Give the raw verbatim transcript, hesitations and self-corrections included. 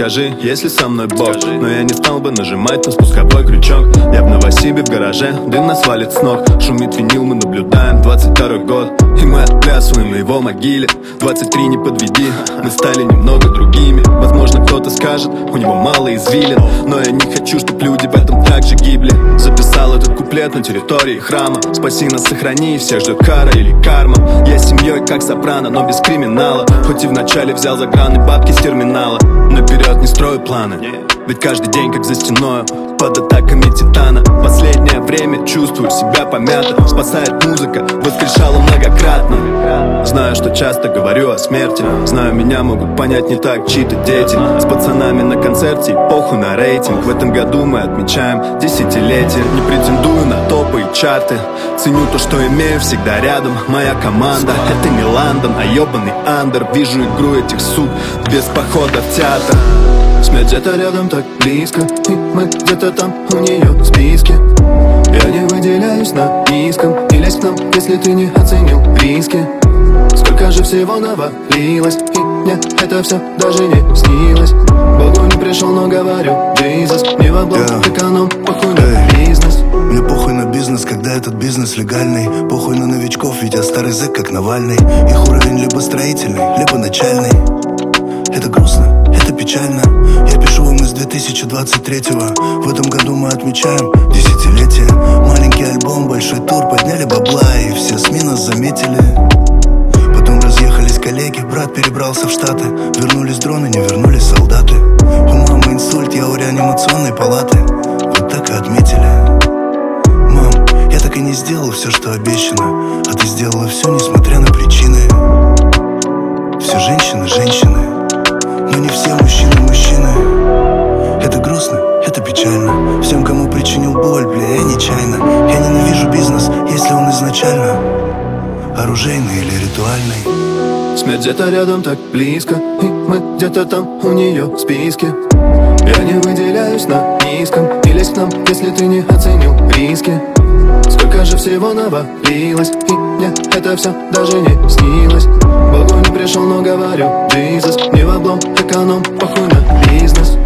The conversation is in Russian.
скажи, если со мной Бог. Но я не стал бы нажимать на спусковой крючок. Я в Новосибе в гараже, дым нас валит с ног. Шумит винил, мы наблюдаем двадцать второй год. И мы отплясываем на его могиле. двадцать три не подведи, мы стали немного другими. Возможно, кто-то скажет, у него мало извилин, но я не хочу, чтоб люди в этом также гибли. Записал этот куплет на территории храма. Спаси нас, сохрани, всех ждет кара или карма. Я с семьей как Сопрано, но без криминала. Хоть и вначале взял за граны бабки с терминала. Наперед не строю планы, ведь каждый день как за стеною под атаками титана. Последнее время чувствую себя помято. Спасает музыка, воскрешала многократно. Знаю, что часто говорю о смерти. Знаю, меня могут понять не так чьи-то дети. С пацанами на концерте и похуй на рейтинг. В этом году мы отмечаем десятилетие. Не претендую на топы и чарты. Ценю то, что имею всегда рядом. Моя команда, это не Лондон, а ебаный андер. Вижу игру этих сук без похода в театр. Смерть где-то рядом, так близко, и мы где-то там у нее в списке. Я не выделяюсь на низком, не лезь к нам, если ты не оценил риски. Сколько же всего навалилось, и мне это все даже не снилось. Богу не пришел, но говорю, Jesus, не в облом, yeah. Эконом, похуй на бизнес. Мне похуй на бизнес, когда этот бизнес легальный. Похуй на новичков, ведь я старый зэк, как Навальный. Их уровень либо строительный, либо начальный. Это грустно, это печально. Я пишу вам из две тысячи двадцать третьего. В этом году мы отмечаем десятилетие. Маленький альбом, большой тур, подняли бабла, и все СМИ нас заметили. Потом разъехались коллеги, брат перебрался в Штаты. Вернулись дроны, не вернулись солдаты. У мамы инсульт, я у реанимационной палаты. Вот так и отметили. Мам, я так и не сделал все, что обещано. А ты сделала все, несмотря на причины. Все женщины, женщины, но не все мужчины, мужчины. Это грустно, это печально. Всем, кому причинил боль, бля, я нечаянно. Я ненавижу бизнес, если он изначально оружейный или ритуальный. Смерть где-то рядом, так близко, и мы где-то там у нее в списке. Я не выделяюсь на низком, не лезь к нам, если ты не оценил риски. Сколько же всего навалилось, и мне это все даже не снилось. Богу не пришел, но говорю, Jesus, не в облом, эконом, похуй на бизнес.